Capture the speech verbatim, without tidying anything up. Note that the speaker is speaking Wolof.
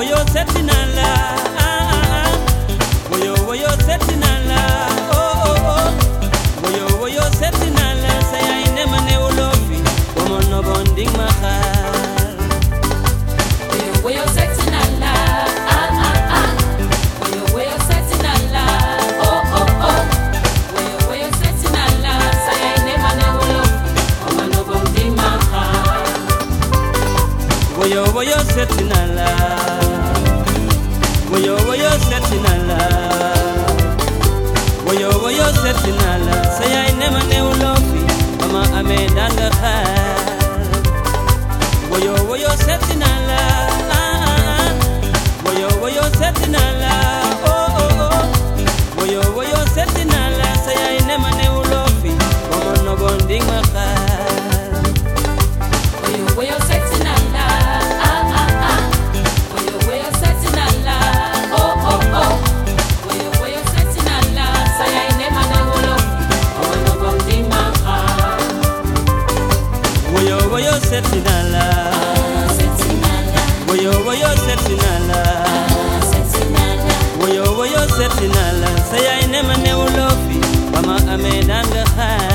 woyo setinala, woyo woyo setinala, oh oh oh, woyo woyo setinala, saya ine mane ulofi, como no bonding mahal. Woyo woyo setinala, ah ah ah, woyo woyo setinala, oh oh oh, woyo woyo setinala, saya ine mane ulofi, como no bonding mahal. Woyo woyo setinala, woyo woyo setinala, woyo woyo setinala, saya ine mane ulofi, mama ame danga khal. Woyo woyo setinala, woyo woyo setinala, oh oh oh, woyo woyo setinala, saya ine mane ulofi, mama no bonding mahal. Woyo woyo setinala, ah ah ah, woyo woyo setinala, oh oh oh, woyo woyo setinala, saya ine mane ulofi, como no bonding mahal. Woyo woyo setinala, Setinala, woyo woyo setinala, setinala, woyo woyo setinala, saya ine mane ulofi, mama ame danga khal.